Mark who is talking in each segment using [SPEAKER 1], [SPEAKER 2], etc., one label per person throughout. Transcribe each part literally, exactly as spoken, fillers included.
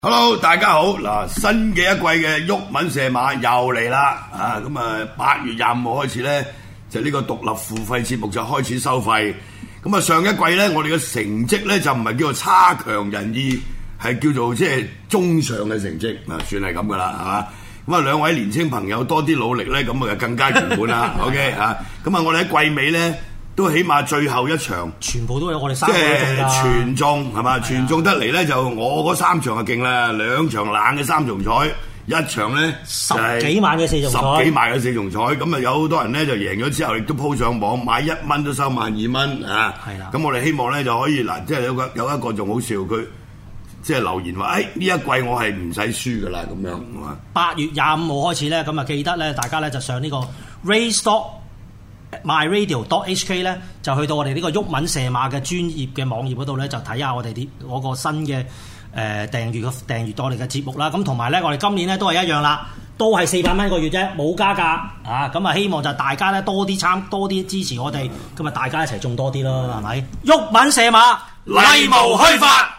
[SPEAKER 1] Hello， 大家好！嗱，新嘅一季嘅毓民射馬又嚟啦，啊，咁啊八月廿五號開始咧，就呢個獨立付費節目就開始收費。咁啊上一季咧，我哋嘅成績咧就唔係叫做差強人意，係叫做即係中上嘅成績，啊，算係咁噶啦，係嘛？咁啊兩位年青朋友多啲努力咧，咁啊就更加圓滿啦。OK 啊，咁啊我哋喺季尾咧。都起碼最後一場，
[SPEAKER 2] 全部都有我哋三個中㗎，
[SPEAKER 1] 即係全中係嘛？全中得嚟咧，就我嗰三場就勁啦，兩場冷嘅三重彩，一場咧
[SPEAKER 2] 十幾萬嘅四重彩，
[SPEAKER 1] 十幾萬嘅四重彩，咁啊有好多人咧就贏咗之後，亦都鋪上網買一蚊都收萬二蚊啊！係啦，咁我哋希望咧就可以嗱，即係有個有一個仲好笑，佢即係留言話：誒呢一季我係唔使輸㗎啦，咁樣係嘛？
[SPEAKER 2] 八月廿五號開始咧，咁啊記得咧，大家咧就上呢個 Raystock myradio.hk 咧，就去到我哋呢個毓民射馬嘅專業嘅網頁嗰度咧，就睇下我哋啲嗰個新嘅誒、呃、訂閱嘅訂閱我哋嘅節目啦。咁同埋咧，我哋今年咧都係一樣啦，都係四百蚊一個月啫，冇加價啊！咁啊，希望就大家咧多啲參多啲支持我哋，咁啊大家一齊種多啲咯，係咪？毓民射馬，
[SPEAKER 1] 例無虛發。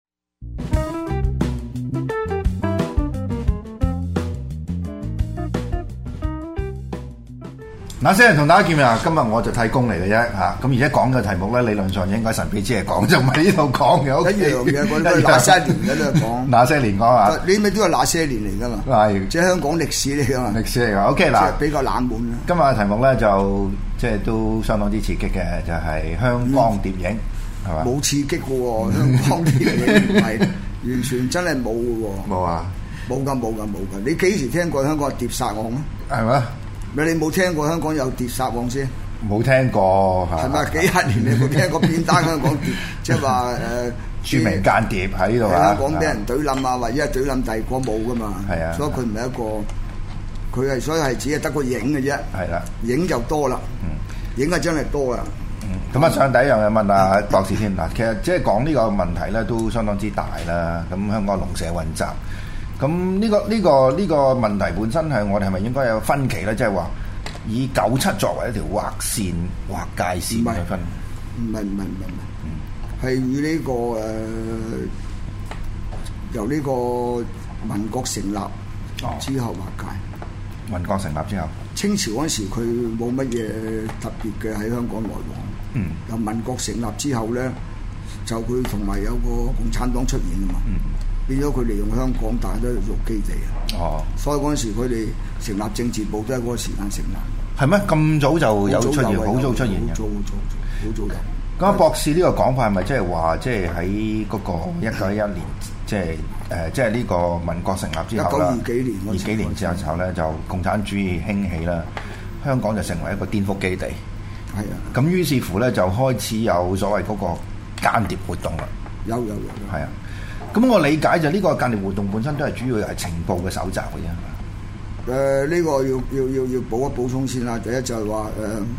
[SPEAKER 3] 那些人同大家見面啊！今日我就替工嚟嘅啫嚇，咁而且講嘅題目咧，理論上應該神秘之嚟講，就唔係呢度講嘅。
[SPEAKER 4] 一樣嘅，我哋那些年嘅都講。
[SPEAKER 3] 那些年講啊，
[SPEAKER 4] 你咪都係那些年嚟噶嘛？係，即係香港歷史嚟噶嘛？
[SPEAKER 3] 歷史嚟㗎。OK 嗱，
[SPEAKER 4] 比較冷門啦。
[SPEAKER 3] 今日嘅題目咧就即係都相當之刺激嘅，就係、是、香港諜影係嘛？冇、
[SPEAKER 4] 嗯、刺激嘅喎，香港諜影唔係完全真係冇嘅喎。冇啊！冇㗎冇㗎冇㗎！你幾時聽過香港諜殺案啊？係咪？咪你冇聽過香港有諜殺案先？
[SPEAKER 3] 冇聽過係
[SPEAKER 4] 咪？幾廿年你冇聽過邊單香港諜？即係話誒，
[SPEAKER 3] 著名間諜喺呢度啊！
[SPEAKER 4] 香港俾人懟冧啊，或者係懟冧第二個冇噶嘛？係啊，所以佢唔係一個，佢係所以係只係得個影嘅啫。係啦，影就多啦。嗯，影係真係多啦。
[SPEAKER 3] 嗯，咁啊，上第一樣嘢問阿博士先嗱，其實即係講呢個問題咧，都相當之大啦。咁香港龍蛇混雜。咁呢、這個呢、這個呢、這個問題本身係我哋係咪應該有分歧咧？即係話以九七作為一條劃線、劃界線去分？
[SPEAKER 4] 唔係唔係唔係唔係，係以呢個誒、呃、由呢個民國成立之後劃界。
[SPEAKER 3] 哦、民國成立之後，
[SPEAKER 4] 清朝嗰陣時佢冇乜嘢特別嘅喺香港來往。嗯。由民國成立之後咧，就佢同埋有個共產黨出現啊嘛。嗯。變咗佢利用香港大都做基地啊！哦，所以嗰陣時佢哋成立政治部都係嗰個時間成立。係
[SPEAKER 3] 咩？咁早就有出現，好早出現嘅。
[SPEAKER 4] 好早好早好早有。
[SPEAKER 3] 咁啊，博士呢個講法係咪即係話，即係喺嗰個一九一一年，即係誒，即係呢個民國成立之後啦。
[SPEAKER 4] 一九二幾年，
[SPEAKER 3] 二幾年之後咧，就共產主義興起啦，香港就成為一個顛覆基地。係啊。咁於是乎咧，就開始有所謂嗰個間諜活動啦。
[SPEAKER 4] 有有有。
[SPEAKER 3] 係啊。咁我理解就呢個間諜活動本身都係主要係情報嘅搜集嘅啫。誒、
[SPEAKER 4] 呃，呢、這個要要要要補一補充先啦。第一就係話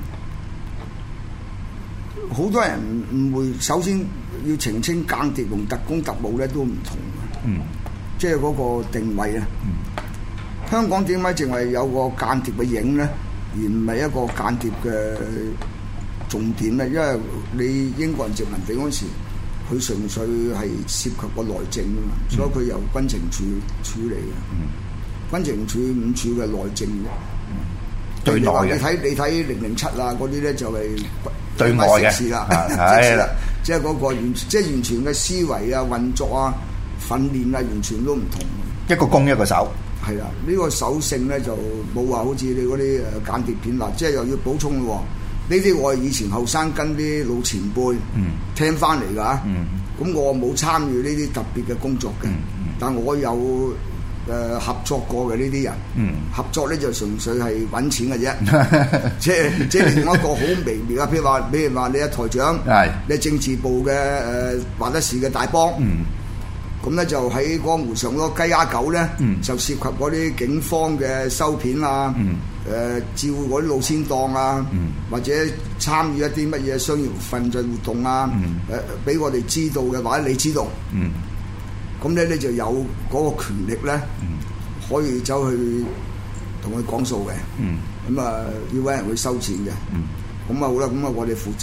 [SPEAKER 4] 誒，好、呃、多人誤會，首先要澄清間諜同特工特務咧都唔同嘅。嗯。即係嗰個定位啊。嗯。香港點解淨係有個間諜嘅影咧，而唔係一個間諜嘅重點咧？因為你英國人殖民地嗰時。佢純粹係涉及個內政啊嘛，嗯、所以佢由軍情處處理嘅。嗯、軍情處五處嘅內政嘅。對內嘅。你睇你睇零零七啊嗰啲咧就係
[SPEAKER 3] 對外嘅
[SPEAKER 4] 事啦，
[SPEAKER 3] 係啦，
[SPEAKER 4] 即係嗰個完即係完全嘅思維啊、運作啊、訓練啊，完全都唔同。
[SPEAKER 3] 一個攻一個守。
[SPEAKER 4] 係啦，呢、呢個守性咧就冇話好似你嗰啲誒間諜片啦，即係又要補充喎。呢啲我係以前後生跟啲老前輩聽翻嚟㗎，咁、嗯、我冇參與呢啲特別嘅工作嘅，嗯嗯、但我有誒、呃、合作過嘅呢啲人，嗯、合作咧就純粹係揾錢嘅啫，即係即係另一個好微妙啊！譬如話，譬如話你係台長，是你係政治部嘅誒話得事嘅大幫，咁咧、嗯、就喺江湖上嗰個雞鴨狗咧，嗯、就涉及嗰啲警方嘅收片啊。嗯誒、呃、照嗰啲路線檔啊，嗯、或者參與一啲乜嘢商業犯罪活動啊，誒俾、嗯呃、我哋知道嘅，或者你知道，咁咧、嗯、你就有嗰個權力咧，嗯、可以走去同佢講數嘅，咁啊、嗯、要揾人去收錢嘅，咁啊、嗯、好啦，咁啊我哋負責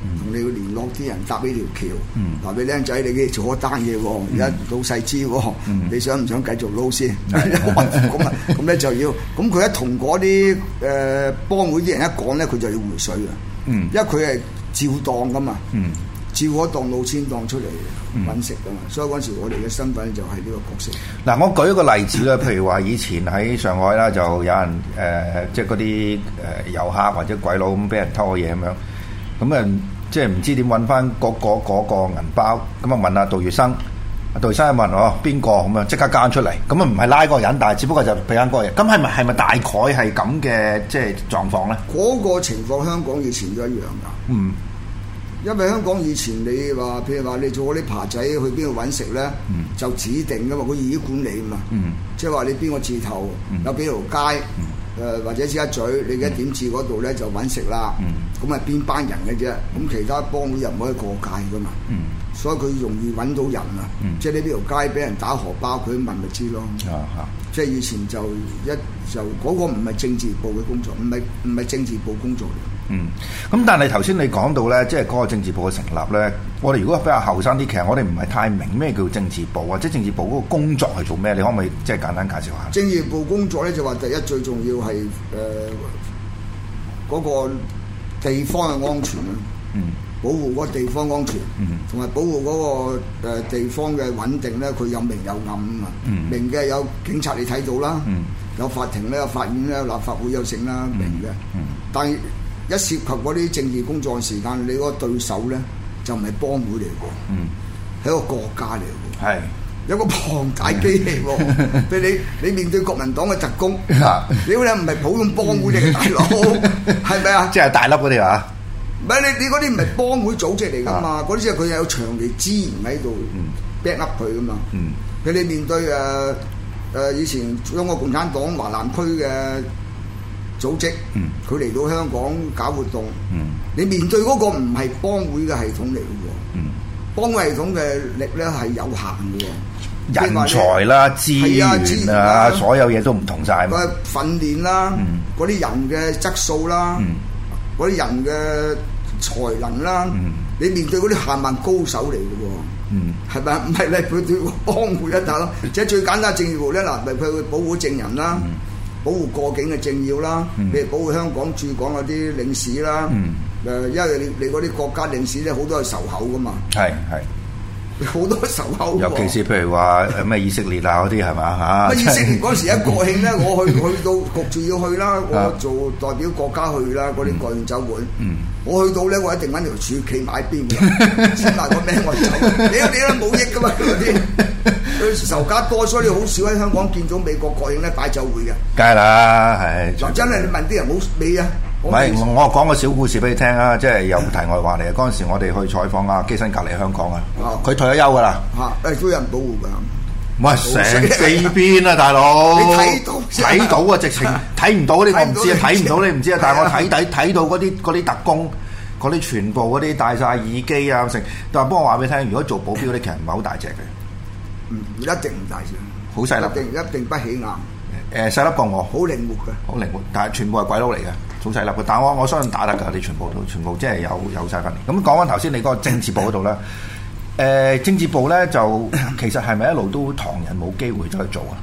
[SPEAKER 4] 同你要聯絡啲人搭呢條橋，話俾僆仔你嘅做一單嘢喎，而家老細知喎，你想唔想繼續撈先？咁啊，咁咧就要，咁佢一同嗰啲誒幫會啲人一講咧，佢就要回水啊，因為佢係照檔噶嘛，照嗰檔老千檔出嚟揾食噶嘛，所以嗰陣時我哋嘅身份就係呢個角色。
[SPEAKER 3] 嗱，我舉一個例子啦，譬如話以前喺上海啦，就有人誒、呃，即係嗰啲誒遊客或者鬼佬咁俾人偷嘢咁樣，咁啊即係唔知點揾翻嗰個嗰個銀包，咁啊問阿杜月笙，阿杜月笙一問哦邊個咁啊，即刻交出嚟，咁啊唔係拉嗰個人，但係只不過就俾緊嗰個人，咁係咪係咪大概係咁嘅即係狀況咧？
[SPEAKER 4] 嗰個情況香港以前都一樣㗎。嗯。因為香港以前你話，譬如話你做嗰啲扒仔去邊度揾食咧，嗯、就指定噶嘛，佢已經管理嘛。嗯、即係話你邊個字頭、嗯、有幾條街，誒、嗯呃、或者尖一咀，你嘅點字嗰度咧就揾食啦。咁啊邊班人嘅啫，咁其他幫會又唔可以過界噶嘛。嗯、所以佢容易揾到人啊。嗯、即係你邊條街俾人打荷包，佢問咪知咯。啊啊、即係以前就一就嗰、嗰個唔係政治部嘅工作，唔係唔係政治部工作嚟。
[SPEAKER 3] 嗯，咁但係頭先你講到咧，即係嗰個政治部嘅成立咧，我哋如果比較後生啲，其實我哋唔係太明咩叫政治部，或者政治部嗰個工作係做咩？你可唔可以即係簡單介紹下？
[SPEAKER 4] 政治部工作咧就話第一最重要係誒嗰個地方嘅安全啊，嗯，保護嗰個地方安全，嗯，同埋保護嗰個誒地方嘅穩定咧，佢有明有暗啊，嗯，明嘅有警察你睇到啦，嗯，有法庭咧，有法院咧，有立法會有成啦，明嘅，嗯，但係一涉及嗰啲政治工作嘅時間，你嗰個對手咧就唔係幫會嚟嘅，嗯，係一個國家嚟嘅，係有個龐大機器喎，譬如你你面對國民黨嘅特工，你嗰啲唔係普通幫會嚟嘅大佬，係咪啊？
[SPEAKER 3] 即係大粒嗰啲啊？
[SPEAKER 4] 唔係你你嗰啲唔係幫會組織嚟㗎嘛？嗰啲即係佢有長期資源喺度 back up 佢㗎嘛？譬如你面對誒誒以前中國共產黨華南區嘅組織，佢嚟到香港搞活動，嗯、你面對嗰個唔係幫會嘅系統嚟嘅喎，嗯、幫會系統嘅力咧係有限嘅喎，
[SPEAKER 3] 人才啦、資源啊，所有嘢都唔同晒嘛。
[SPEAKER 4] 訓練啦，嗰啲、嗯、人嘅質素啦，嗰啲、嗯、人嘅才能啦，嗯、你面對嗰啲下萬高手嚟嘅喎，係咪啊？唔係你佢對幫會一打咯，即係最簡單政治部咧嗱，咪佢會保護證人啦。嗯保護過境嘅政要啦，譬如保護香港駐港嗰啲領事啦，誒，因為你你嗰啲國家領事咧好多係仇口噶嘛，係係好多仇口。
[SPEAKER 3] 尤其是譬如話誒咩以色列啊嗰啲係嘛嚇？
[SPEAKER 4] 以色列嗰時一國慶咧，我去去到焗住要去啦，我做代表國家去啦，嗰啲國慶酒會，我去到咧，我一定揾條柱企埋邊嘅，簽埋個名我走。你你都冇益噶嘛嗰啲。佢仇家多，所以你好少喺香港見到美國國慶咧擺酒會嘅。
[SPEAKER 3] 梗係啦，係。
[SPEAKER 4] 嗱，真係你問啲人冇尾啊！
[SPEAKER 3] 唔係，我講個小故事俾你聽啊，即係有題外話嚟嘅。嗰陣時我哋去採訪啊，基辛格嚟香港啊，佢退咗休噶啦。嚇！誒都有人保護㗎。唔係成四邊啊，大佬！你睇到睇到啊，直情睇唔到嗰啲我唔知啊，睇唔到你唔知啊，但係我睇睇睇到嗰啲嗰啲特工，嗰啲全部嗰啲戴晒耳機啊，成。但係幫我話俾你聽，如果做保鏢嗰啲其實唔係好大隻嘅。唔一定唔大隻，好細粒，一定一定不起眼。誒細粒過我，好靈活嘅，好靈活，但係全部係鬼佬嚟嘅，好細粒嘅。但係我我相信打得㗎，你全部都全部即係有有曬訓練。咁講翻頭先你嗰個政治部嗰度咧，誒、呃、政治部咧就其實係咪一路都唐人冇機會再去做啊？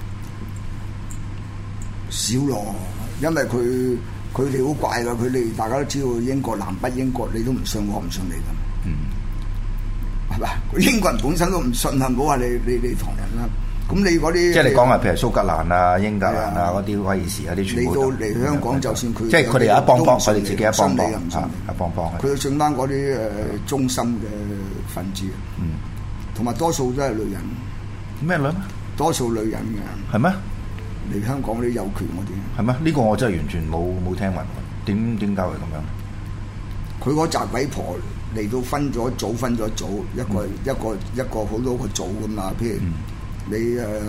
[SPEAKER 3] 少咯，因為佢佢哋好怪㗎，佢哋大家都知道英國南北英國，你都唔信我唔信你㗎。嗯。係嘛？英國人本身都唔信啊！唔好話你你你唐人啦。咁你嗰啲即係你講啊，譬如蘇格蘭啊、英格蘭啊嗰啲威爾士啊啲全部嚟到嚟香港，就算佢即係佢哋有一幫幫，佢哋自己一幫幫啊，一幫幫。佢要剩翻嗰啲誒中心嘅分子，嗯，同埋多數都係女人。咩女？多數女人嘅。係咩？嚟香港啲有權嗰啲。係咩？呢個我真係完全冇冇聽聞。點點解會咁樣？佢嗰紮鬼婆。嚟到分咗組，分咗組，一個、嗯、一個一個好多個組噶嘛。譬如你誒、呃、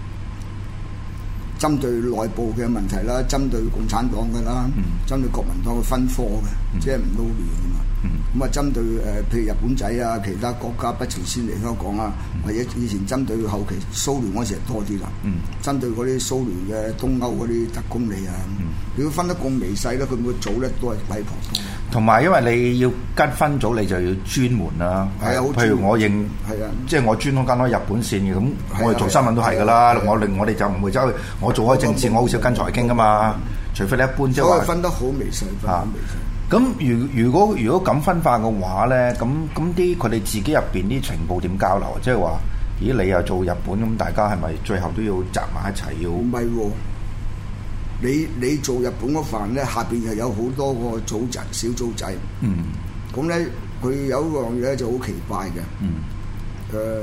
[SPEAKER 3] 針對內部嘅問題啦，針對共產黨嘅啦，嗯、針對國民黨嘅分科嘅，嗯、即係唔撈亂噶嘛。咁啊、嗯，針對誒、呃、譬如日本仔啊，其他國家北朝鮮嚟香港啊，嗯、或者以前針對後期蘇聯嗰時多啲啦。嗯、針對嗰啲蘇聯嘅東歐嗰啲特工嚟啊，如果、嗯、分得咁微細咧，佢每個組咧都係鬼婆多。 同埋因為你要跟分組，你就要專門啦。
[SPEAKER 4] 係啊，
[SPEAKER 3] 譬如我認
[SPEAKER 4] 係啊，
[SPEAKER 3] 即係我專登跟開日本線嘅，咁我哋做新聞都係㗎啦。我哋我哋就唔會走去，我做開政治，我好少跟財經㗎嘛。除非你一般即係話
[SPEAKER 4] 分得好微細，分得微細。
[SPEAKER 3] 咁如如果如果咁分化嘅話咧，咁咁啲佢哋自己入邊啲情報點交流啊？即係話，咦你又做日本咁，大家係咪最後都要集埋一齊要？
[SPEAKER 4] 唔係喎，你你做日本嗰份咧，下邊又有好多個組織小組仔。
[SPEAKER 3] 嗯。
[SPEAKER 4] 咁咧，佢有一樣嘢就好奇怪嘅。
[SPEAKER 3] 嗯。
[SPEAKER 4] 誒、呃，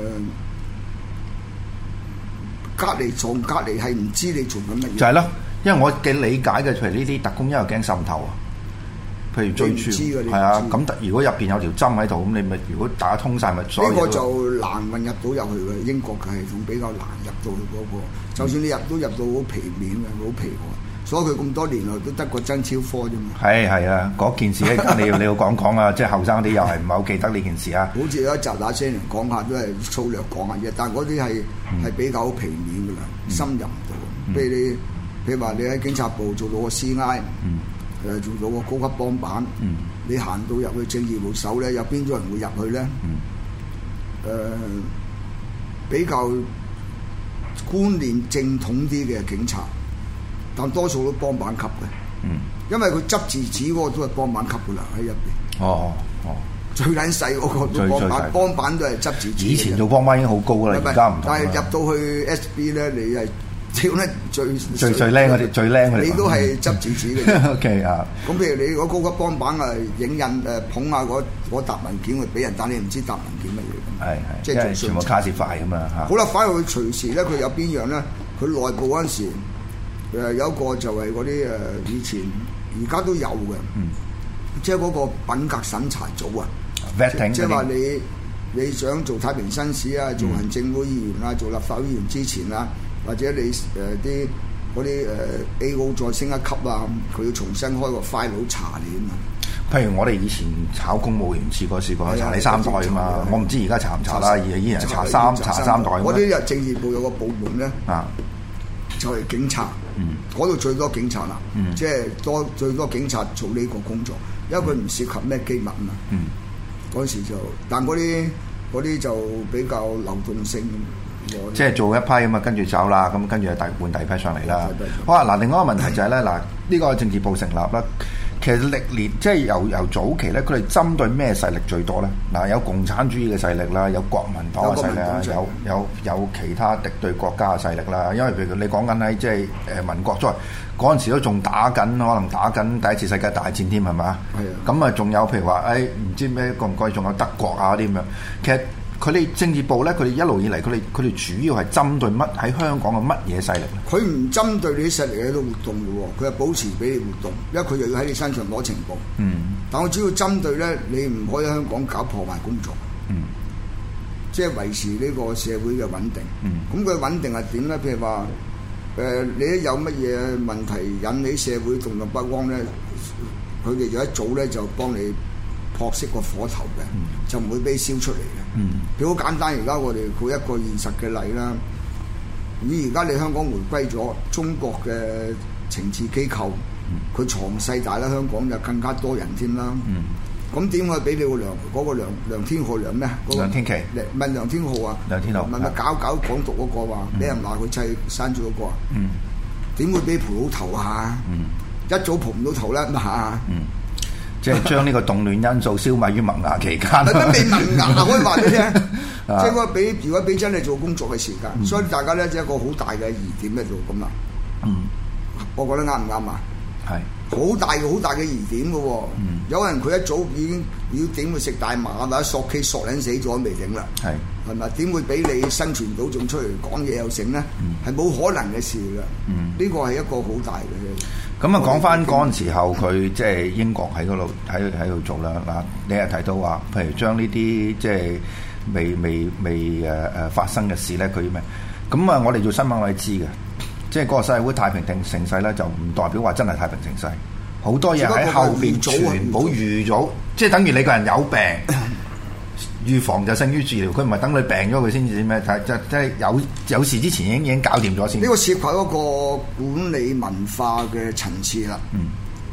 [SPEAKER 4] 隔離從隔離係唔知你做緊乜嘢。
[SPEAKER 3] 就係咯，因為我嘅理解嘅，譬如呢啲特工因為驚滲透啊。譬如最初係啊，咁如果入邊有條針喺度，咁你咪如果打通晒咪所有。呢個
[SPEAKER 4] 就難運入到入去嘅，英國嘅系統比較難入到去嗰、那個。嗯、就算你入都入到好皮面嘅，好皮喎。所以佢咁多年來都得個真超科啫嘛。係
[SPEAKER 3] 係啊，嗰件事咧，你要你要講講啊，即係後生啲又係唔係好記得呢件事啊？
[SPEAKER 4] 好似有一集那些人講下都係粗略講下啫，但係嗰啲係係比較皮面㗎啦，嗯、深入唔到。譬、嗯、如你譬如話你喺警察部做到個 C I。嗯誒做到個高級幫辦，嗯、你行到入去政治部手咧，有邊種人會入去咧？誒、嗯呃、比較觀念正統啲嘅警察，但多數都幫辦級嘅，嗯、因為佢執字紙嗰個都係幫辦級噶啦喺入邊。哦哦，最撚細嗰個都幫辦，幫辦都係執字紙。以前做幫辦已經好高啦，而家唔同。但係入到去 S B 咧，你係。超咧最
[SPEAKER 3] 最最靚嗰啲，最靚嗰啲，
[SPEAKER 4] 你都係執紙紙嘅。
[SPEAKER 3] O K 啊，
[SPEAKER 4] 咁譬如你嗰高級幫辦啊，影印誒捧下嗰嗰沓文件去俾人，但你唔知沓文件乜嘢。係係，即係全部卡士塊咁啊嚇。好啦，反而佢隨時咧，佢有邊樣咧？佢內部嗰陣時誒有一個就係嗰啲誒以前而家都有嘅，嗯、即係嗰個品格審查組啊。Vetting 即係話你你想做太平紳士啊，做行政會議員啊，做立法會議員之前啊。或者你誒啲嗰啲誒 A O 再升一級啊，佢要重新開個 file 查你啊嘛。譬
[SPEAKER 3] 如我哋以前炒公務員試過試過查你三代啊嘛，我唔知而家查唔查啦，而係依然查三查三代。
[SPEAKER 4] 嗰啲政治部有個部門咧，啊，就係警察，嗰度最多警察啦，即係多最多警察做呢個工作，因為佢唔涉及咩機密啊嘛。嗰時就，但嗰啲嗰啲就比較流動性。
[SPEAKER 3] 即係做一批咁啊，跟住走啦，咁跟住第換第二批上嚟啦。好啊，嗱，另外一個問題就係咧，嗱，呢個政治部成立啦，其實歷年即係由由早期咧，佢哋針對咩勢力最多咧？嗱，有共產主義嘅勢力啦，有國民黨嘅勢力啦，有有有其他敵對國家嘅勢力啦。因為譬如你講緊喺即係誒民國在嗰陣時都仲打緊，可能打緊第一次世界大戰添係嘛？係啊。咁啊，仲有譬如話誒唔知咩國唔國，仲有德國啊啲咁樣，其實。佢哋政治部咧，佢哋一路以嚟，佢哋佢哋主要係針對乜喺香港嘅乜嘢勢力咧？
[SPEAKER 4] 佢唔針對你啲勢力喺度活動嘅喎，佢係保持俾你活動，因為佢又要喺你身上攞情報。嗯。但我主要針對咧，你唔可以喺香港搞破壞工作。嗯。即係維持呢個社會嘅穩定。嗯。咁佢穩定係點咧？譬如話，誒、呃，你一有乜嘢問題引起社會動盪不安咧，佢哋就一早咧就幫你撲熄個火頭嘅，嗯、就唔會俾燒出嚟嘅。嗯，佢好簡單。而家我哋舉一個現實嘅例啦。以而家你香港回歸咗中國嘅情治機構，佢、嗯、藏勢大啦，香港就更加多人添啦。嗯，咁點解俾你個梁嗰、嗰個梁梁天浩梁咩？嗰個、梁天琦唔係梁天浩啊？梁天浩唔係咪搞搞港獨嗰、嗰個話俾、嗯、人話佢砌閂咗嗰個啊？嗯，點會俾蒲到頭啊？嗯，一早蒲唔到頭啦嘛。嗯。
[SPEAKER 3] 即係將呢個動亂因素消弭於萌芽期間。
[SPEAKER 4] 乜未萌芽可以話你聽？即係我俾如果俾真係做工作嘅時間，嗯、所以大家咧即係一個好大嘅疑點喺度咁啦。嗯，我覺得啱唔啱啊？係好是大嘅好大嘅疑點嘅喎。嗯、有人佢一早已經要點會食大麻或者索 K 索撚死咗未整啦？係係咪？點會俾你生存到仲出嚟講嘢又成咧？係冇、嗯、可能嘅事㗎。嗯，呢個係一個好大嘅。
[SPEAKER 3] 咁啊，講翻嗰陣時候，佢即係英國喺嗰度喺喺度做啦。嗱，你又提到話，譬如將呢啲即係未未未誒誒發生嘅事咧，佢咩？咁啊，我哋做新聞我哋知嘅，即係嗰個社會太平定盛世咧，就唔代表話真係太平盛世。好多嘢喺後邊全部預咗，即係等於你個人有病。預防就勝於治療，佢唔係等你病咗佢先至咩？睇即即係有有事之前已經已經搞掂咗先。
[SPEAKER 4] 呢個涉及嗰個管理文化嘅層次啦。嗯，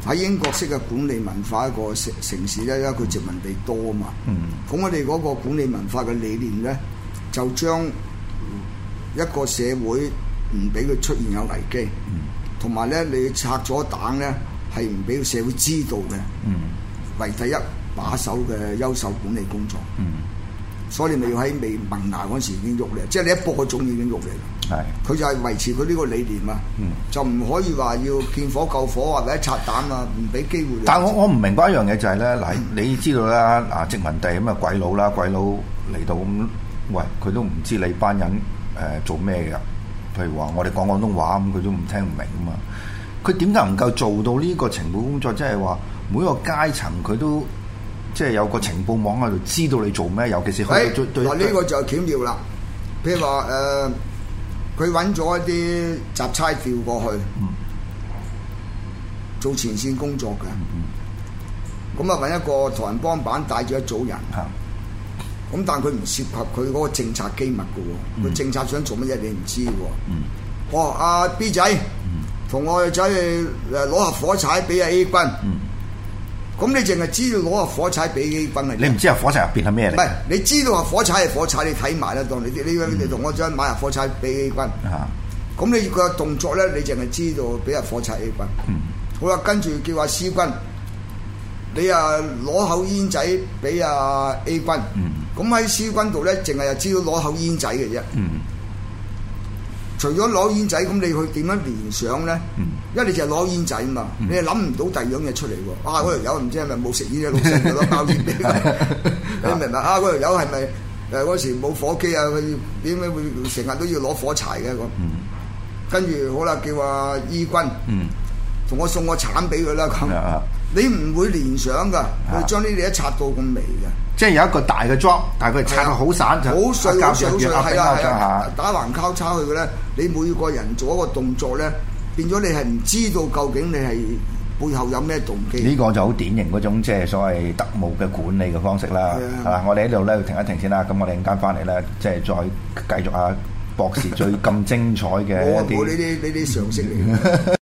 [SPEAKER 4] 喺英國式嘅管理文化一個城城市咧，因為佢殖民地多啊嘛。咁、嗯、我哋嗰個管理文化嘅理念咧，就將一個社會唔俾佢出現有危機，同埋咧你拆咗彈咧係唔俾個社會知道嘅，嗯、為第一把手嘅優秀管理工作。嗯、所以你咪要喺未萌芽嗰時已經喐嚟，即係你一播種已經喐嚟。係，佢就係維持佢呢個理念啊，嗯、就唔可以話要見火救火或者拆彈啊，唔俾機會。
[SPEAKER 3] 但係我我唔明白一樣嘢就係、是、咧，嗱、嗯、你知道啦，啊殖民地咁啊鬼佬啦，鬼佬嚟到咁，喂佢都唔知你班人誒、呃、做咩嘅。譬如話我哋講廣東話咁，佢都唔聽唔明啊嘛。佢點解能夠做到呢個情報工作？即係話每一個階層佢都即係有個情報網喺度知道你做咩，尤其是
[SPEAKER 4] 去對對。嗱呢個就巧妙啦。譬如話誒，佢揾咗一啲雜差調過去，嗯、做前線工作嘅。咁啊揾一個台灣幫辦帶住一組人。嗯咁但係佢唔涉及佢嗰個政策機密嘅喎，佢、嗯、政策想做乜嘢你唔知喎。嗯、哦，阿 B 仔同、嗯、我仔去誒攞盒火柴俾阿 A 君。咁、嗯、你淨係知道攞盒火柴俾 A 君係？你
[SPEAKER 3] 唔知盒火柴入邊係咩嚟？
[SPEAKER 4] 唔係，你知道盒火柴係火柴，你睇埋啦。當你你你同我仔買盒火柴俾 A 君。咁、嗯、你個動作咧，你淨係知道俾盒火柴 A 君。嗯、好啦，跟住叫阿 C 君，你啊攞口煙仔俾阿 A 君。嗯咁喺 C 軍度咧，淨係又知道攞口煙仔嘅啫。嗯。除咗攞煙仔，咁你去點樣聯想咧？嗯。因為你就係攞煙仔嘛，嗯、你係諗唔到第二樣嘢出嚟喎。啊，嗰條友唔知係咪冇食煙嘅老細攞包煙俾佢？你明唔明啊？嗰條友係咪誒嗰時冇火機啊？佢點解會成日都要攞火柴嘅咁？嗯。跟住好啦，叫阿 E 軍。嗯。同我送個橙俾佢啦咁。嗯、你唔會聯想㗎，佢將呢啲一拆到咁微嘅。即係有一個大嘅 job，但係佢拆到好散，就好碎好碎好碎，係啊係啊，打橫交叉去嘅咧。你每個人做一個動作咧，變咗你係唔知道究竟你係背後有咩動機。呢個就好典型嗰種即係所謂特務嘅管理嘅方式啦。係啊，我哋喺度咧停一停先啦。咁我哋陣間翻嚟咧，即係再繼續啊博士最咁精彩嘅一啲。冇冇呢啲呢啲常識嚟嘅。